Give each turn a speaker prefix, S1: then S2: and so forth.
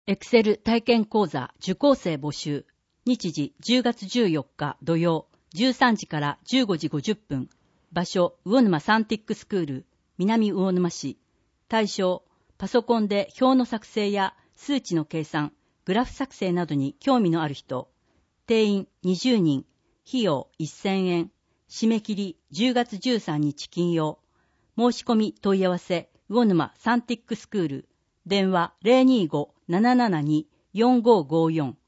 S1: エクセル体験講座受講生募集。日時10月14日土曜13時から15時50分。場所魚沼サンティックスクール南魚沼市。対象パソコンで表の作成や数値の計算、グラフ作成などに興味のある人。定員20人。費用1000円。締め切り10月13日金曜。申し込み問い合わせ魚沼サンティックスクール。電話 025-772-4554